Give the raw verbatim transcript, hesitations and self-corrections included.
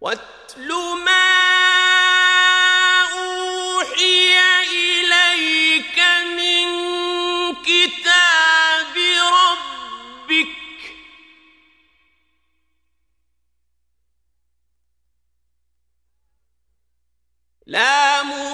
واتل ما أوحي إليك من كتاب ربك لا